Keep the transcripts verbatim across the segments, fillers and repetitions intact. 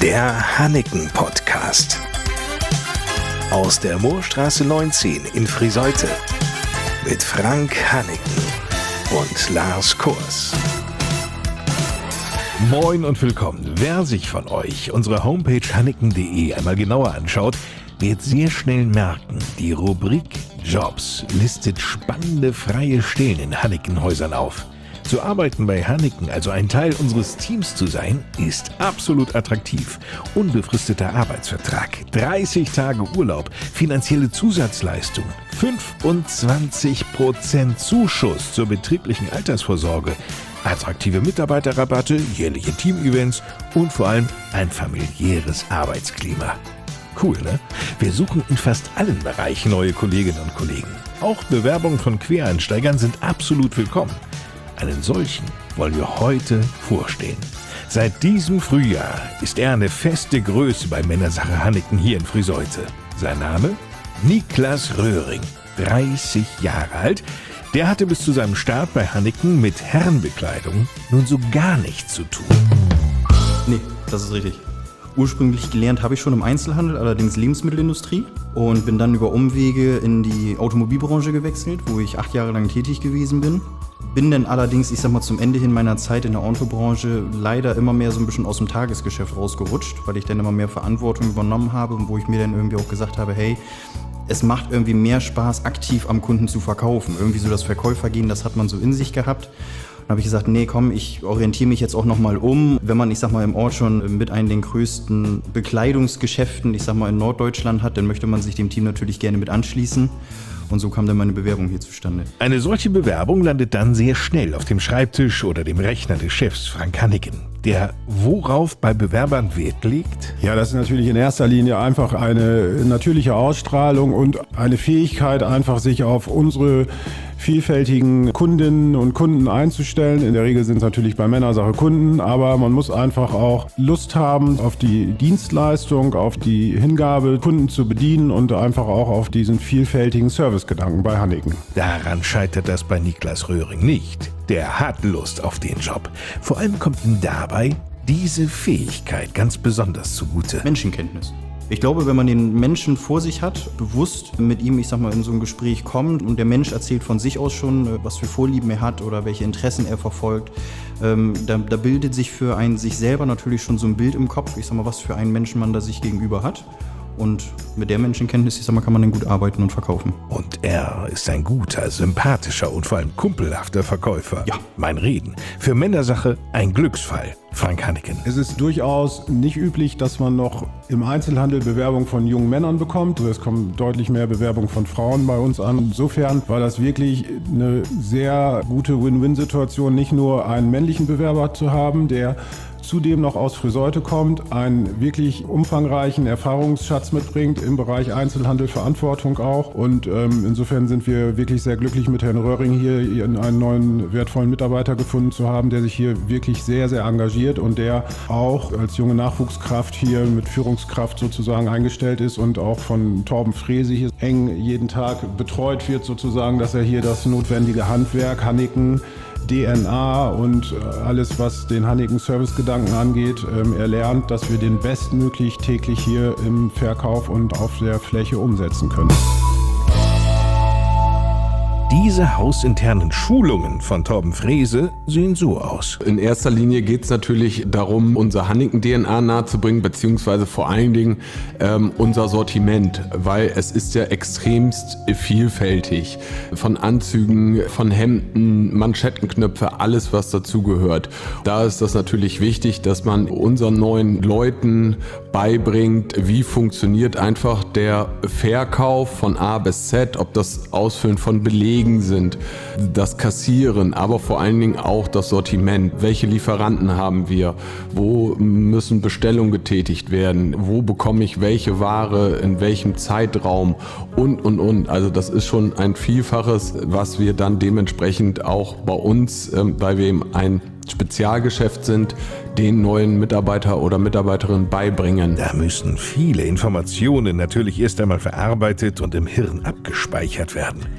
Der Hanneken Podcast. Aus der Moorstraße neunzehn in Friseute. Mit Frank Hanneken und Lars Kurs. Moin und willkommen. Wer sich von euch unsere Homepage hanneken punkt de einmal genauer anschaut, wird sehr schnell merken, die Rubrik Jobs listet spannende freie Stellen in Hanneken-Häusern auf. Zu arbeiten bei Hanneken, also ein Teil unseres Teams zu sein, ist absolut attraktiv. Unbefristeter Arbeitsvertrag, dreißig Tage Urlaub, finanzielle Zusatzleistungen, fünfundzwanzig Prozent Zuschuss zur betrieblichen Altersvorsorge, attraktive Mitarbeiterrabatte, jährliche Teamevents und vor allem ein familiäres Arbeitsklima. Cool, ne? Wir suchen in fast allen Bereichen neue Kolleginnen und Kollegen. Auch Bewerbungen von Quereinsteigern sind absolut willkommen. Einen solchen wollen wir heute vorstellen. Seit diesem Frühjahr ist er eine feste Größe bei Männersache Hanneken hier in Friseute. Sein Name? Niklas Röhring, dreißig Jahre alt. Der hatte bis zu seinem Start bei Hanneken mit Herrenbekleidung nun so gar nichts zu tun. Nee, das ist richtig. Ursprünglich gelernt habe ich schon im Einzelhandel, allerdings Lebensmittelindustrie, und bin dann über Umwege in die Automobilbranche gewechselt, wo ich acht Jahre lang tätig gewesen bin. Bin dann allerdings, ich sag mal, zum Ende hin meiner Zeit in der Autobranche leider immer mehr so ein bisschen aus dem Tagesgeschäft rausgerutscht, weil ich dann immer mehr Verantwortung übernommen habe und wo ich mir dann irgendwie auch gesagt habe, hey, es macht irgendwie mehr Spaß, aktiv am Kunden zu verkaufen. Irgendwie so das Verkäufergehen, das hat man so in sich gehabt. Dann habe ich gesagt, nee, komm, ich orientiere mich jetzt auch nochmal um. Wenn man, ich sag mal, im Ort schon mit einem der größten Bekleidungsgeschäften, ich sag mal, in Norddeutschland hat, dann möchte man sich dem Team natürlich gerne mit anschließen. Und so kam dann meine Bewerbung hier zustande. Eine solche Bewerbung landet dann sehr schnell auf dem Schreibtisch oder dem Rechner des Chefs Frank Hanneken, der worauf bei Bewerbern Wert legt? Ja, das ist natürlich in erster Linie einfach eine natürliche Ausstrahlung und eine Fähigkeit, einfach sich auf unsere vielfältigen Kundinnen und Kunden einzustellen. In der Regel sind es natürlich bei Männersache Kunden, aber man muss einfach auch Lust haben auf die Dienstleistung, auf die Hingabe, Kunden zu bedienen und einfach auch auf diesen vielfältigen Servicegedanken bei Hanneken. Daran scheitert das bei Niklas Röhring nicht. Der hat Lust auf den Job. Vor allem kommt ihm dabei diese Fähigkeit ganz besonders zugute. Menschenkenntnis. Ich glaube, wenn man den Menschen vor sich hat, bewusst mit ihm, ich sag mal, in so ein Gespräch kommt und der Mensch erzählt von sich aus schon, was für Vorlieben er hat oder welche Interessen er verfolgt, ähm, da, da bildet sich für einen sich selber natürlich schon so ein Bild im Kopf, ich sag mal, was für einen Menschen man da sich gegenüber hat. Und mit der Menschenkenntnis, ich sag mal, kann man dann gut arbeiten und verkaufen. Und er ist ein guter, sympathischer und vor allem kumpelhafter Verkäufer. Ja. Mein Reden. Für Männersache ein Glücksfall. Frank Hanneken. Es ist durchaus nicht üblich, dass man noch im Einzelhandel Bewerbung von jungen Männern bekommt. Es kommen deutlich mehr Bewerbungen von Frauen bei uns an. Insofern war das wirklich eine sehr gute Win-Win-Situation, nicht nur einen männlichen Bewerber zu haben, der zudem noch aus Friseute kommt, einen wirklich umfangreichen Erfahrungsschatz mitbringt im Bereich Einzelhandel, Verantwortung auch. Und ähm, insofern sind wir wirklich sehr glücklich, mit Herrn Röhring hier einen neuen wertvollen Mitarbeiter gefunden zu haben, der sich hier wirklich sehr, sehr engagiert und der auch als junge Nachwuchskraft hier mit Führungskraft sozusagen eingestellt ist und auch von Torben Frese hier eng jeden Tag betreut wird sozusagen, dass er hier das notwendige Handwerk, Hanneken, D N A und alles, was den Hanneken-Service-Gedanken angeht, ähm, erlernt, dass wir den bestmöglich täglich hier im Verkauf und auf der Fläche umsetzen können. Diese hausinternen Schulungen von Torben Frese sehen so aus. In erster Linie geht es natürlich darum, unser Hanneken-D N A nahezubringen, beziehungsweise vor allen Dingen ähm, unser Sortiment, weil es ist ja extremst vielfältig. Von Anzügen, von Hemden, Manschettenknöpfe, alles was dazugehört. Da ist das natürlich wichtig, dass man unseren neuen Leuten beibringt, wie funktioniert einfach der Verkauf von A bis Z, ob das Ausfüllen von Belegen sind, das Kassieren, aber vor allen Dingen auch das Sortiment. Welche Lieferanten haben wir? Wo müssen Bestellungen getätigt werden? Wo bekomme ich welche Ware? In welchem Zeitraum? Und, und, und. Also das ist schon ein Vielfaches, was wir dann dementsprechend auch bei uns, ähm, weil wir eben ein Spezialgeschäft sind, den neuen Mitarbeiter oder Mitarbeiterin beibringen. Da müssen viele Informationen natürlich erst einmal verarbeitet und im Hirn abgespeichert werden.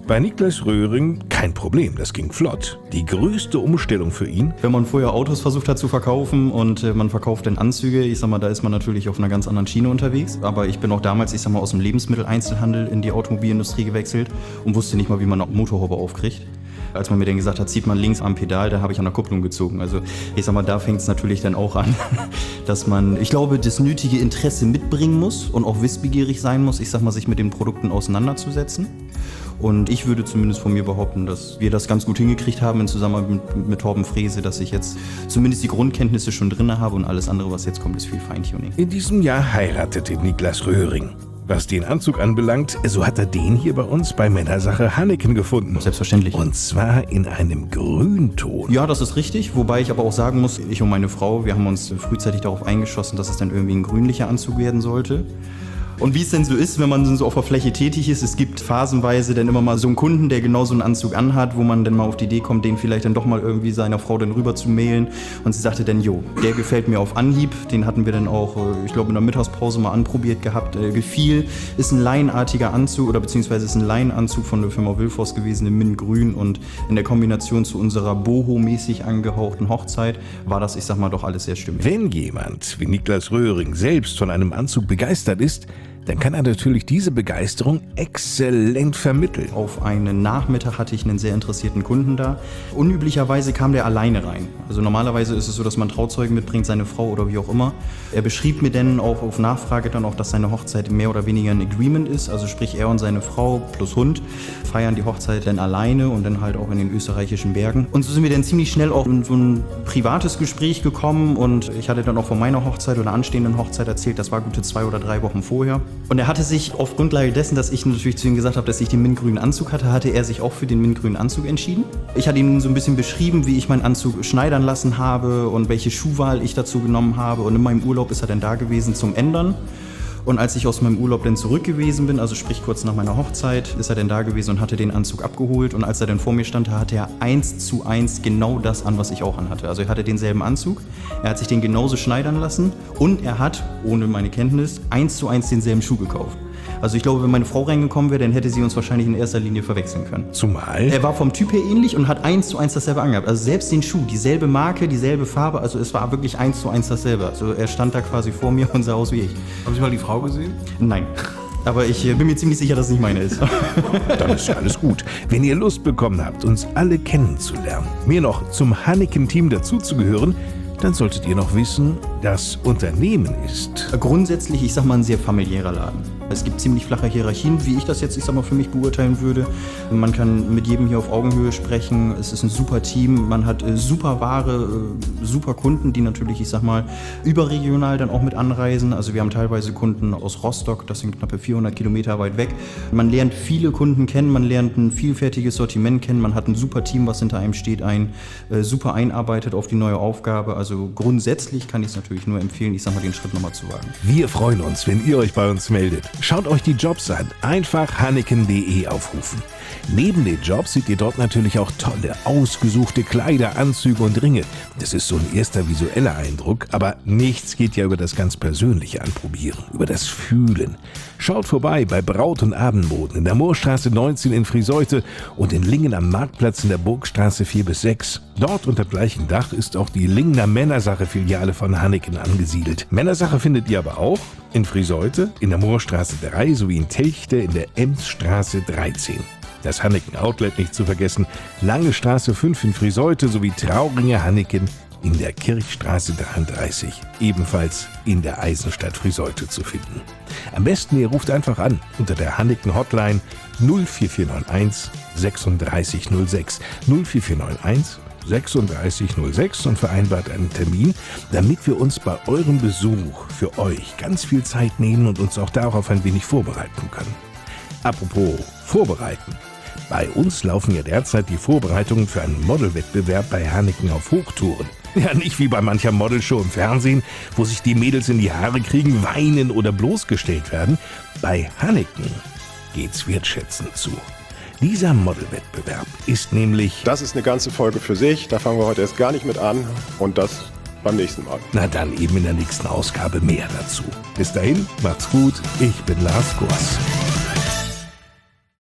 Bei Niklas Röhring kein Problem, das ging flott. Die größte Umstellung für ihn: Wenn man vorher Autos versucht hat zu verkaufen und äh, man verkauft dann Anzüge, ich sag mal, da ist man natürlich auf einer ganz anderen Schiene unterwegs. Aber ich bin auch damals, ich sag mal, aus dem Lebensmitteleinzelhandel in die Automobilindustrie gewechselt und wusste nicht mal, wie man eine Motorhaube aufkriegt. Als man mir dann gesagt hat, zieht man links am Pedal, da habe ich an der Kupplung gezogen. Also ich sag mal, da fängt es natürlich dann auch an, dass man, ich glaube, das nötige Interesse mitbringen muss und auch wissbegierig sein muss, ich sag mal, sich mit den Produkten auseinanderzusetzen. Und ich würde zumindest von mir behaupten, dass wir das ganz gut hingekriegt haben in Zusammenarbeit mit, mit Torben Frese, dass ich jetzt zumindest die Grundkenntnisse schon drin habe und alles andere, was jetzt kommt, ist viel Feintuning. In diesem Jahr heiratete Niklas Röhring. Was den Anzug anbelangt, so hat er den hier bei uns bei Männersache Hanneken gefunden. Selbstverständlich. Und zwar in einem Grünton. Ja, das ist richtig, wobei ich aber auch sagen muss, ich und meine Frau, wir haben uns frühzeitig darauf eingeschossen, dass es dann irgendwie ein grünlicher Anzug werden sollte. Und wie es denn so ist, wenn man so auf der Fläche tätig ist, es gibt phasenweise dann immer mal so einen Kunden, der genau so einen Anzug anhat, wo man dann mal auf die Idee kommt, den vielleicht dann doch mal irgendwie seiner Frau dann rüber zu mailen. Und sie sagte dann, jo, der gefällt mir auf Anhieb. Den hatten wir dann auch, ich glaube, in der Mittagspause mal anprobiert gehabt. Äh, gefiel, ist ein laienartiger Anzug oder beziehungsweise ist ein Laienanzug von der Firma Wilfors gewesen, in Mintgrün. Und in der Kombination zu unserer boho-mäßig angehauchten Hochzeit war das, ich sag mal, doch alles sehr stimmig. Wenn jemand wie Niklas Röhring selbst von einem Anzug begeistert ist, dann kann er natürlich diese Begeisterung exzellent vermitteln. Auf einen Nachmittag hatte ich einen sehr interessierten Kunden da. Unüblicherweise kam der alleine rein. Also normalerweise ist es so, dass man Trauzeugen mitbringt, seine Frau oder wie auch immer. Er beschrieb mir dann auch auf Nachfrage dann auch, dass seine Hochzeit mehr oder weniger ein Agreement ist. Also sprich, er und seine Frau plus Hund feiern die Hochzeit dann alleine und dann halt auch in den österreichischen Bergen. Und so sind wir dann ziemlich schnell auch in so ein privates Gespräch gekommen und ich hatte dann auch von meiner Hochzeit oder anstehenden Hochzeit erzählt, das war gute zwei oder drei Wochen vorher. Und er hatte sich auf Grundlage dessen, dass ich natürlich zu ihm gesagt habe, dass ich den mintgrünen Anzug hatte, hatte er sich auch für den mintgrünen Anzug entschieden. Ich hatte ihm so ein bisschen beschrieben, wie ich meinen Anzug schneidern lassen habe und welche Schuhwahl ich dazu genommen habe. Und in meinem Urlaub ist er dann da gewesen zum Ändern. Und als ich aus meinem Urlaub dann zurück gewesen bin, also sprich kurz nach meiner Hochzeit, ist er dann da gewesen und hatte den Anzug abgeholt. Und als er dann vor mir stand, hatte er eins zu eins genau das an, was ich auch anhatte. Also er hatte denselben Anzug, er hat sich den genauso schneidern lassen und er hat, ohne meine Kenntnis, eins zu eins denselben Schuh gekauft. Also ich glaube, wenn meine Frau reingekommen wäre, dann hätte sie uns wahrscheinlich in erster Linie verwechseln können. Zumal er war vom Typ her ähnlich und hat eins zu eins dasselbe angehabt. Also selbst den Schuh, dieselbe Marke, dieselbe Farbe, also es war wirklich eins zu eins dasselbe. Also er stand da quasi vor mir und sah aus wie ich. Haben Sie mal die Frau gesehen? Nein. Aber ich bin mir ziemlich sicher, dass es nicht meine ist. Dann ist ja alles gut. Wenn ihr Lust bekommen habt, uns alle kennenzulernen, mir noch zum Hanneken-Team dazuzugehören, dann solltet ihr noch wissen, das Unternehmen ist grundsätzlich, ich sag mal, ein sehr familiärer Laden. Es gibt ziemlich flache Hierarchien, wie ich das jetzt, ich sag mal, für mich beurteilen würde. Man kann mit jedem hier auf Augenhöhe sprechen. Es ist ein super Team. Man hat äh, super Ware, äh, super Kunden, die natürlich, ich sag mal, überregional dann auch mit anreisen. Also wir haben teilweise Kunden aus Rostock, das sind knappe vierhundert Kilometer weit weg. Man lernt viele Kunden kennen, man lernt ein vielfältiges Sortiment kennen. Man hat ein super Team, was hinter einem steht, ein äh, super einarbeitet auf die neue Aufgabe. Also grundsätzlich kann ich es natürlich nur empfehlen, ich sag mal, den Schritt nochmal zu wagen. Wir freuen uns, wenn ihr euch bei uns meldet. Schaut euch die Jobs an. Einfach hanneken punkt de aufrufen. Neben den Jobs seht ihr dort natürlich auch tolle, ausgesuchte Kleider, Anzüge und Ringe. Das ist so ein erster visueller Eindruck, aber nichts geht ja über das ganz Persönliche Anprobieren, über das Fühlen. Schaut vorbei bei Braut- und Abendmoden in der Moorstraße neunzehn in Friseute und in Lingen am Marktplatz in der Burgstraße vier bis sechs. Dort unter gleichem Dach ist auch die Lingener Männersache-Filiale von Hanneken angesiedelt. Männersache findet ihr aber auch in Friseute, in der Moorstraße drei sowie in Telchte in der Emsstraße dreizehn. Das Hanneken Outlet nicht zu vergessen, Lange Straße fünf in Friseute sowie Trauringe Hanneken in der Kirchstraße dreiunddreißig, ebenfalls in der Eisenstadt Friseute zu finden. Am besten ihr ruft einfach an unter der Hanneken Hotline null vier vier neun eins sechsunddreißig null sechs null vier vier neun eins sechsunddreißig null sechs und vereinbart einen Termin, damit wir uns bei eurem Besuch für euch ganz viel Zeit nehmen und uns auch darauf ein wenig vorbereiten können. Apropos vorbereiten. Bei uns laufen ja derzeit die Vorbereitungen für einen Modelwettbewerb bei Hanneken auf Hochtouren. Ja, nicht wie bei mancher Modelshow im Fernsehen, wo sich die Mädels in die Haare kriegen, weinen oder bloßgestellt werden. Bei Hanneken geht's wertschätzend zu. Dieser Modelwettbewerb ist nämlich... Das ist eine ganze Folge für sich, da fangen wir heute erst gar nicht mit an und das beim nächsten Mal. Na dann eben in der nächsten Ausgabe mehr dazu. Bis dahin, macht's gut, ich bin Lars Kors.